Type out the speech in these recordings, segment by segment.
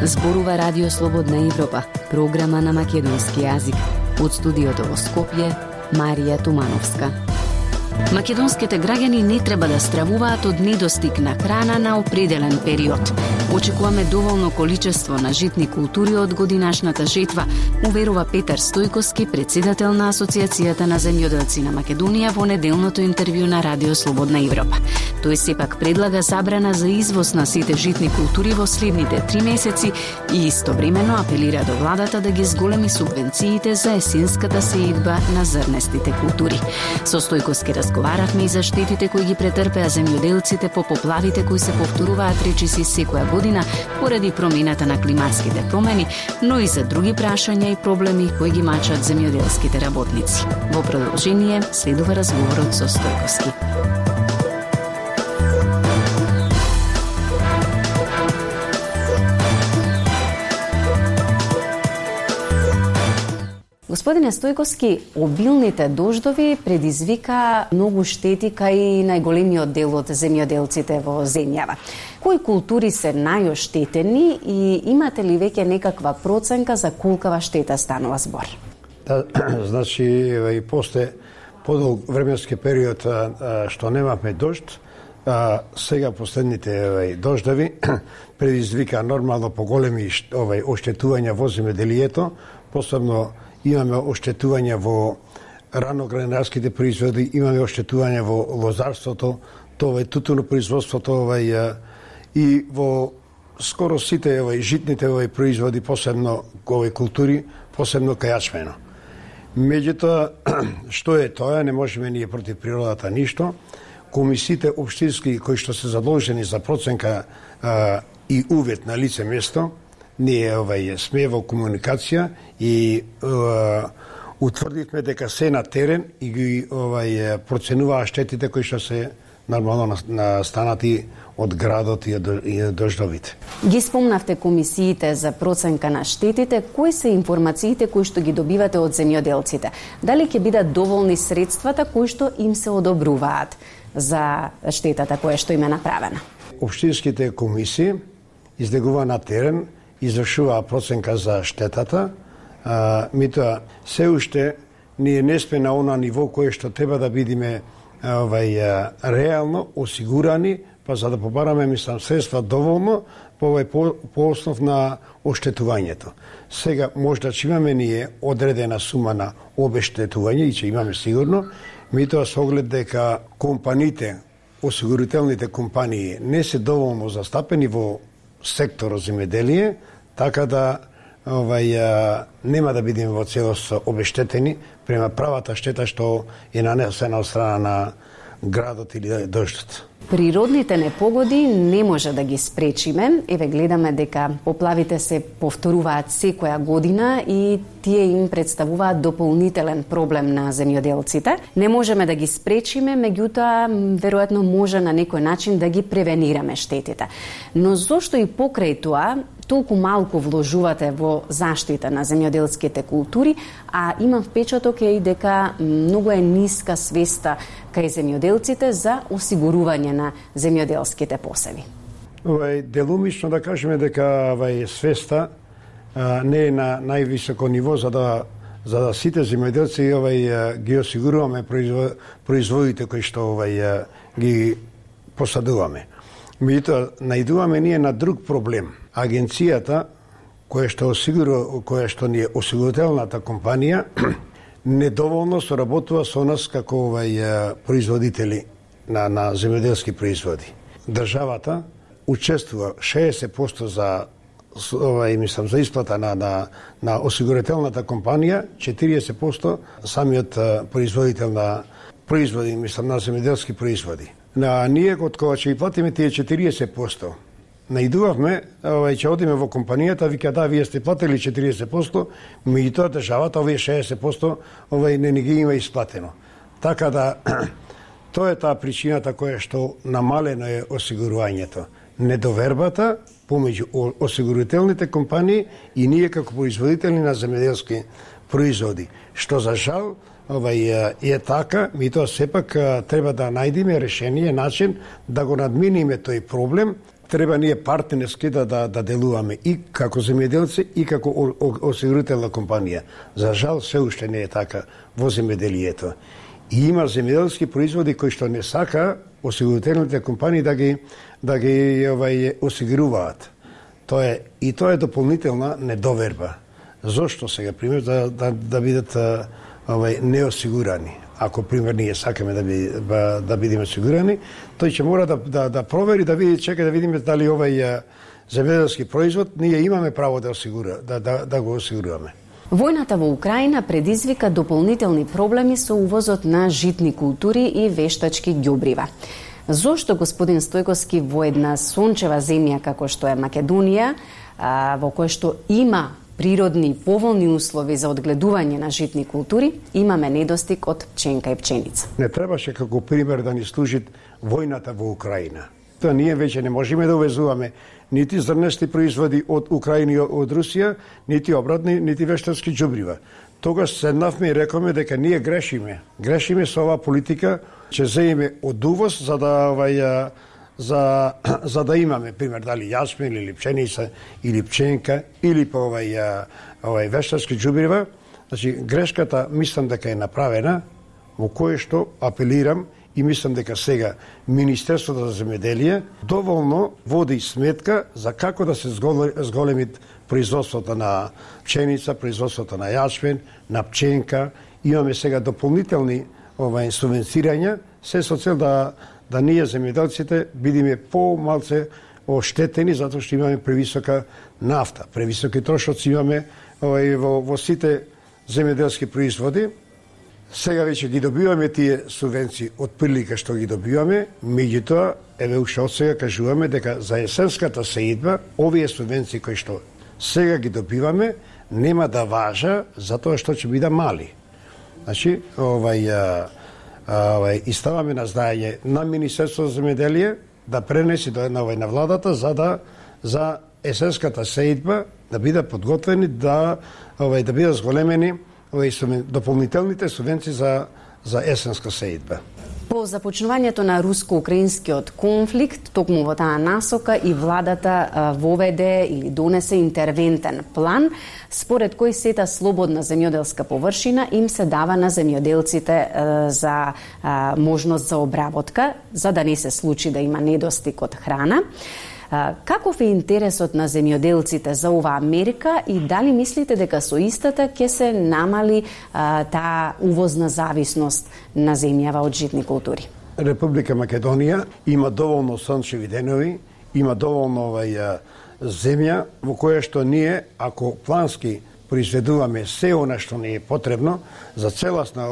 Зборува Радио Слободна Европа, програма на македонски јазик. Од студиото во Скопје, Марија Тумановска. Македонските граѓани не треба да стравуваат од недостиг на храна на определен период. Очекуваме доволно количество на житни култури од годинашната жетва, уверува Петар Стојковски, председател на Асоциацијата на земјоделци на Македонија во неделното интервју на Радио Слободна Европа. Тој сепак предлага забрана за извоз на сите житни култури во следните 3 месеци и истовремено апелира до владата да ги зголеми субвенциите за есенската сеидба на зрнестите култури. Со Стојковски разговаравме и за штетите кои ги претрпеа земјоделците по поплавите кои се повторуваат речиси секоја година поради промената на климатските промени, но и за други прашања и проблеми кои ги мачат земјоделските работници. Во продолжение следува разговорот со Стојковски. Господине Стојковски, обилните дождови предизвика многу штети кај најголемиот дел од земјоделците во земјава. Кои култури се најоштетени и имате ли веќе некаква проценка за колкава штета станува збор? Да, значи, и после подолг временски период што немавме дожд, сега последните дождови предизвика нормално поголеми оштетувања во земјоделието, посебно имаме оштетување во раноградарските производи, имаме оштетување во лозарството, тоа е тутунопроизводството, и во скоро сите житните производи, посебно култури, посебно кајачмено. Меѓутоа, што е тоа, не можеме ние против природата ништо. Комисиите општински кои што се задолжени за проценка и увет на лице место, ние сме во комуникација и утврдивме дека се на терен и ги проценуваа штетите кои што се нормално настанати од градот и дождовите. Ги спомнавте комисиите за проценка на штетите. Кои се информациите кои што ги добивате од земјоделците? Дали ќе бидат доволни средствата кои што им се одобруваат за штетата која што им е направена? Општинските комисии излегува на терен, извршуваа проценка за штетата, митоа се уште ние не сме на она ниво кое што треба да бидеме реално осигурани, па за да побараме средства доволно по основ на оштетувањето. Сега можда ќе имаме ние одредена сума на обештетување и ќе имаме сигурно, митоа со оглед дека компаниите, осигурителните компании не се доволно застапени во секторот земјоделие, така да нема да бидеме во целост обештетени према правата штета што е нанесена од страна на градот или дождот. Природните непогоди не може да ги спречиме. Еве гледаме дека поплавите се повторуваат секоја година и тие им представуваат дополнителен проблем на земјоделците. Не можеме да ги спречиме, меѓутоа веројатно може на некој начин да ги превенираме штетите. Но зошто и покрај тоа толку малку вложувате во заштита на земјоделските култури, а имам впечаток и дека многу е ниска свеста кај земјоделците за осигурување на земјоделските посеви? Делумично да кажеме дека свеста не е на највисоко ниво за да сите земјоделци ги осигуруваме производите кои што ги посадуваме. Меѓутоа, најдуваме ние на друг проблем. Агенцијата, која што ни е осигурителната компанија, недоволно соработува со нас како производители на земјоделски производи. Државата учествува 60% за исплата на осигурителната компанија, 40% самиот производител на производи, на земјоделски производи. Ние од кога ќе ги платиме тие 40%, најдувавме, ќе одиме во компанијата, вика да, вие сте платили 40%, меѓутоа државата овие 60% не ни ги има исплатено. Така да, тоа е таа причината која што намалено е осигурувањето. Недовербата помеѓу осигурителните компании и ние како производители на земјоделски производи, што за жал е така, меѓутоа сепак треба да најдеме решение, начин да го надминиме тој проблем. треба ние партнерски да делуваме и како земјоделци и како осигурителна компанија. За жал, се уште не е така во земјоделието. И има земјоделски производи кои што не сака осигурителните компании да ги осигуруваат. Тоа е дополнителна недоверба. Зошто сега, пример, да бидат неосигурани? Ако, пример, ние сакаме да бидеме осигурани, тој ќе мора да провери, да види, чека да видиме дали овај земјоделски производ ние имаме право да го осигуруваме. Војната во Украина предизвика дополнителни проблеми со увозот на житни култури и вештачки ѓубрива. Зошто, господин Стојковски, во една сончева земја како што е Македонија, во која што има природни и поволни услови за одгледување на житни култури, имаме недостиг од пченка и пченица? Не требаше како пример да ни служи војната во Украина. Тоа ние веќе не можеме да увезуваме нити зрнести производи од Украина и од Русија, нити обратни, нити вештарски ѓубрива. Тогаш седнавме и рековме дека ние грешиме. Грешиме со оваа политика, ќе земеме од увоз за да имаме, пример, дали јаспин или пченица или пченка или по овај вештарски ѓубрива. Значи, грешката мислам дека е направена, во кое што апелирам и мислам дека сега Министерството за земјоделие доволно води сметка за како да се зголеми производството на пченица, производството на јаспин, на пченка. Имаме сега дополнителни субвенцирања, се со цел да ние земјоделците бидеме помалце оштетени затоа што имаме превисока нафта, превисоки трошоци имаме во сите земјоделски производи. Сега веќе ги добиваме тие субвенции од прилика што ги добиваме, меѓутоа еве уште од сега кажуваме дека за есенската сеидба овие субвенции кои што сега ги добиваме нема да важа затоа што ќе биде мали. Значи, и ставаме на знаење на Министерството за земјоделие да пренеси на владата за есенската сеидба да бидат подготвени да бидат зголемени дополнителните субвенции за есенска сеидба. По започнувањето на руско-украинскиот конфликт, токму во таа насока и владата воведе или донесе интервентен план, според кој сета слободна земјоделска површина им се дава на земјоделците за можност за обработка, за да не се случи да има недостиг од храна. Каков е интересот на земјоделците за оваа мерка и дали мислите дека со истата ќе се намали таа увозна зависност на земјава од житни култури? Република Македонија има доволно сончеви денови, има доволно земја во која што ние, ако плански произведуваме се она што не е потребно за целосна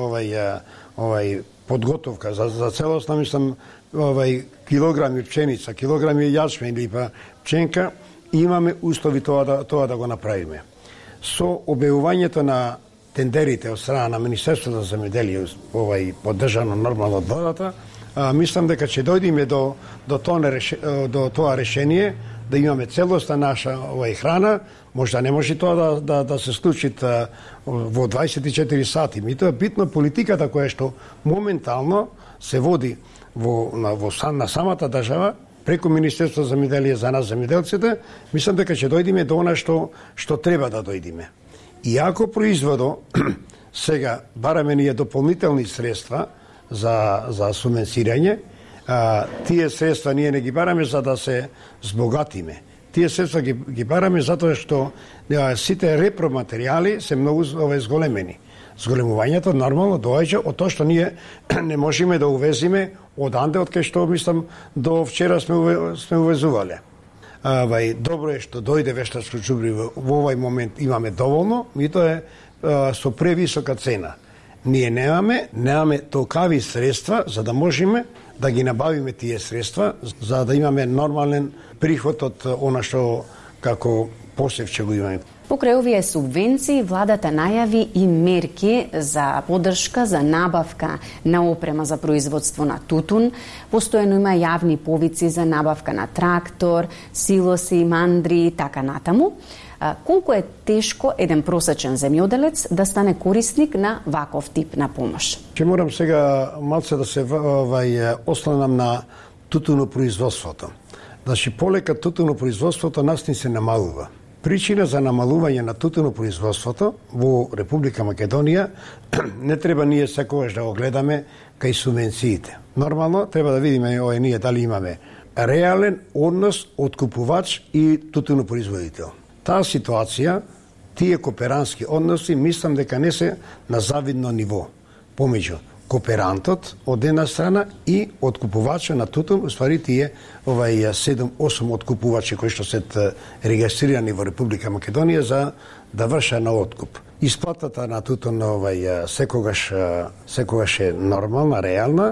подготовка, за целосна, мислам, килограми пченица, килограми јачмен или пченка, имаме услови тоа да го направиме. Со објавувањето на тендерите од страна на Министерството за земјоделие, поддржано нормално од владата, мислам дека ќе дојдеме до тоа решение да имаме целосна наша храна. Можда не може тоа да се случи во 24 сати. И тоа е битно политиката која што моментално се води на самата држава преку Министерство за земјоделие за нас земјоделците. Мислам дека ќе дојдеме до она што треба да дојдеме. И ако производо сега бараме ние дополнителни средства за субвенцирање, тие средства ние не ги бараме за да се збогатиме. Тие средства ги бараме затоа што сите репроматеријали се многу зголемени. Зголемувањето нормално доаѓа од тоа што ние не можеме да увезиме оданде од кај што, мислам, до вчера сме увезувале. Добро е што дојде вештарско ѓубриво, во овој момент имаме доволно, и тоа е со превисока цена. Ние немаме толкави средства за да можеме да ги набавиме тие средства, за да имаме нормален приход од она што како посев ќе го имаме. Покрај овие субвенции, владата најави и мерки за поддршка за набавка на опрема за производство на тутун. Постојано има јавни повици за набавка на трактор, силоси, мандри и така натаму. Колку е тешко еден просечен земјоделец да стане корисник на ваков тип на помош? Ќе морам сега малце да се осланам на тутунопроизводството. Значи, полека тутунопроизводството нас ни се намалува. Причина за намалување на тутунопроизводството во Република Македонија не треба ние секогаш да го гледаме кај субвенциите. Нормално треба да видиме ние дали имаме реален однос од купувач и тутунопроизводител. Таа ситуација, тие кооперантски односи, мислам дека не се на завидно ниво помеѓу кооперантот од една страна и од купувача на тутун, уствари тие 7-8 откупувачи кои што се регистрирани во Република Македонија за да врша на откуп. Исплатата на тутун секогаш е нормална, реална,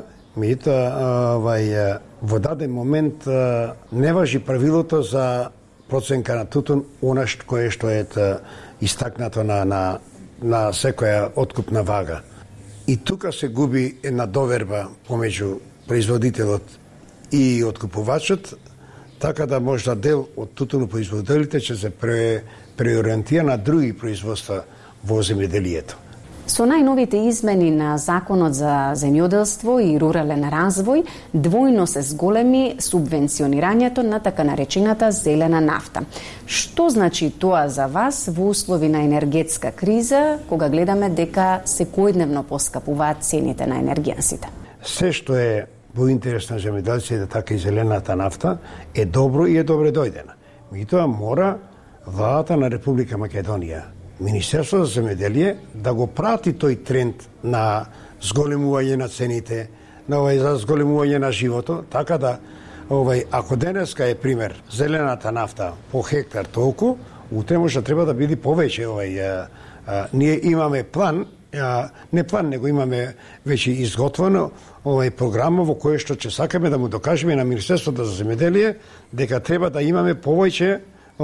меѓутоа во даден момент не важи правилото за проценка на тутун, она кое што е истакнато на секоја откупна вага. И тука се губи една доверба помеѓу производителот и откупувачот, така да можда дел од тутунопроизводителите ќе се преориентира на други производства во земјоделието. Со најновите измени на Законот за земјоделство и рурален развој, двојно се зголеми субвенционирањето на така наречената зелена нафта. Што значи тоа за вас во услови на енергетска криза, кога гледаме дека секојдневно поскапуваат цените на енергијансите? Се што е во интерес на земјоделците, така и зелената нафта, е добро и е добре дојдена. Меѓутоа мора владата на Република Македонија, Министерството за земјоделие, да го прати тој тренд на зголемување на цените, за зголемување на живото, така да ако денеска е пример зелената нафта по хектар толку, утре може треба да биде повеќе. Ние имаме план, не план, него имаме веќе изготвено програма во која што ќе сакаме да му докажеме на Министерството за земјоделие дека треба да имаме повеќе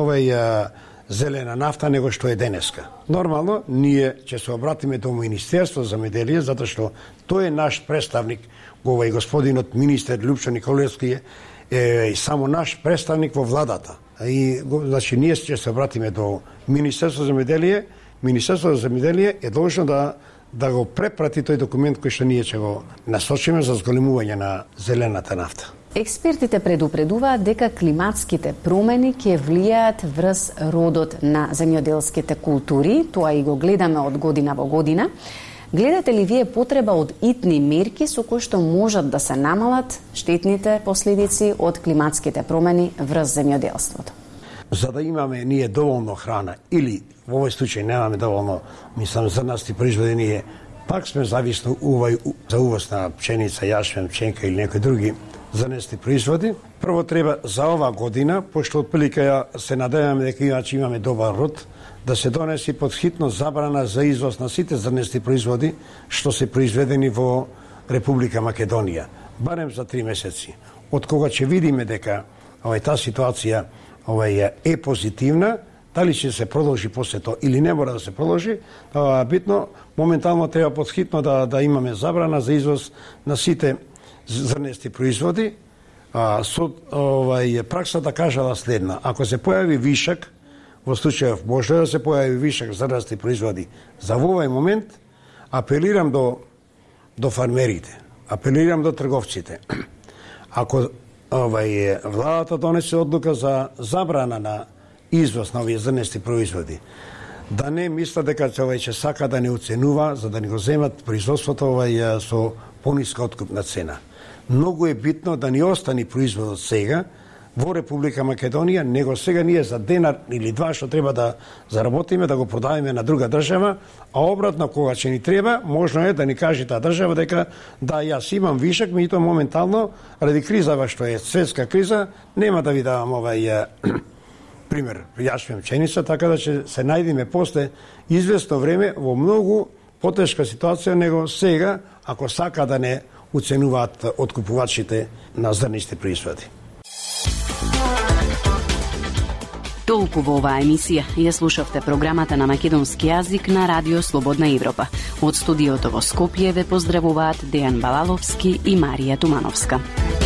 зелена нафта него што е денеска. Нормално, ние ќе се обратиме до Министерство за земјоделие, затоа што тој е наш представник, господинот министер Љупчо Николевски е само наш представник во владата. И значи ние ќе се обратиме до Министерство за земјоделие. Министерство за земјоделие е должно да го препрати тој документ кој што ние ќе го насочиме за зголемување на зелената нафта. Експертите предупредуваат дека климатските промени ќе влијаат врз родот на земјоделските култури, тоа и го гледаме од година во година. Гледате ли вие потреба од итни мерки со кои што можат да се намалат штетните последици од климатските промени врз земјоделството? За да имаме ние доволно храна или во овој случај немаме доволно, зрнасти производи, ние пак сме зависни за увоз на пшеница, јашмен, пченка или некои други зрнести производи. Прво треба за ова година, пошто отприлика се надеваме дека иначе имаме добар род, да се донеси подхитно забрана за извоз на сите зрнести производи што се произведени во Република Македонија, барем за 3 месеци. Од кога ќе видиме дека таа ситуација е позитивна, дали ќе се продолжи после тоа или не мора да се продолжи, битно моментално треба подхитно да имаме забрана за извоз на сите зрнести производи. Праксата кажала следна: ако се појави вишак, во случајов може да се појави вишак зрнести производи, за овој момент апелирам до фармерите, апелирам до трговците. Ако владата донесе одлука за забрана на извоз на овие зрнести производи, да не мисла дека ќе сака да не оценува за да не го земат производството со пониска откупна цена. Многу е битно да ни остани производот сега во Република Македонија, него сега ние за денар или два што треба да заработиме, да го продаваме на друга држава, а обратно кога ќе ни треба, можно е да ни каже таа држава дека да, јас имам вишак, меѓутоа моментално ради кризава што е светска криза, нема да ви давам пример, јашмен, пченица, така да ќе се најдеме после известно време во многу потешка ситуација него сега, ако сака да не оценуваат откупувачите на зрнести производи. Толку во оваа емисија. Ја слушавте програмата на македонски јазик на Радио Слободна Европа. Од студиото во Скопје ве поздравуваат Дејан Балаловски и Марија Тумановска.